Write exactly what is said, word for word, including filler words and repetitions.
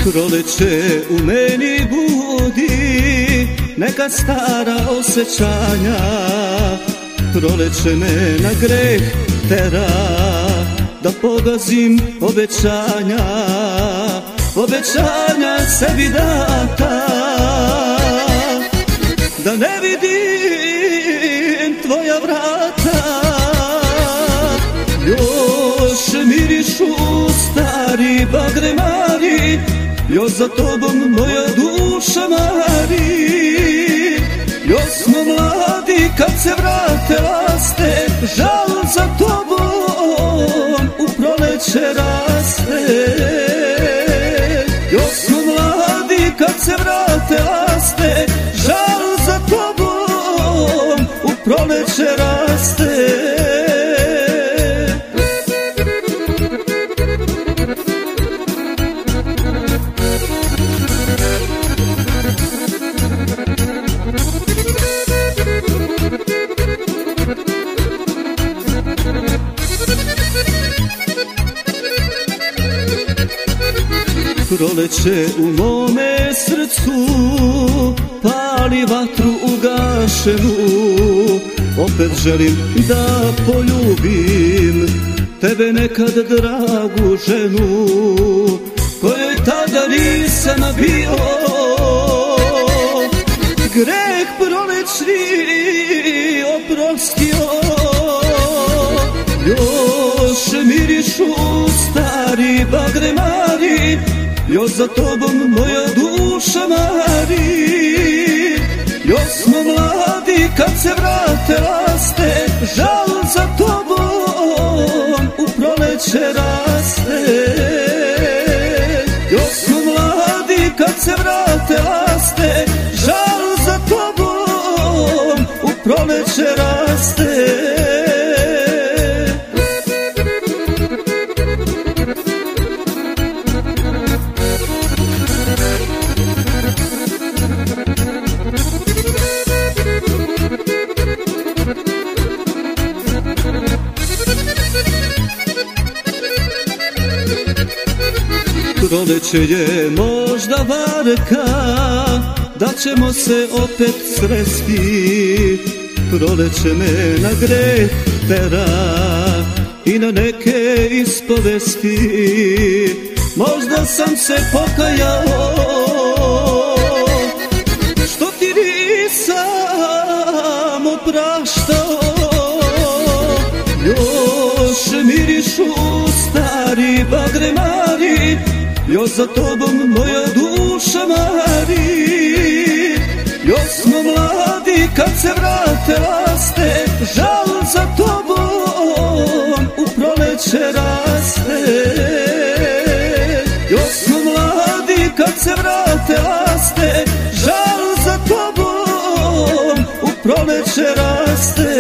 Proleće u meni budi neka stara osjećanja, proleće me na greh tera, da pogazim obećanja, obećanja sebi data, da ne vidim tvoja vrata. Još mirišu stari bagremari, još za tobom moja duša mari. Još smo mladi kad se vrate laste, žal za tobom u proleće raste. Još smo mladi kad se vrate laste, žal za tobom u proleće raste. Proleće u mome srcu pali vatru ugašenu, opet želim da poljubim tebe nekad dragu ženu, kojoj tada nisam bio. Greh prolećni oprostio, još mirišu stari bagremari, još za tobom moja duša mari. Još smo mladi kad se vrate laste, žal za tobom u proleće raste. Još smo mladi kad se vrate laste, žal za tobom u proleće raste. Proleće je možda varka, da ćemo se opet sresti. Proleće me na greh tera i na neke ispovesti. Možda sam se pokajao što ti nisam opraštao. Još mirišu stari bagremari, još za tobom moja duša mari. Još smo mladi kad se vrate laste, žal za tobom u proleće raste. Još smo mladi kad se vrate laste, žal za tobom u proleće raste.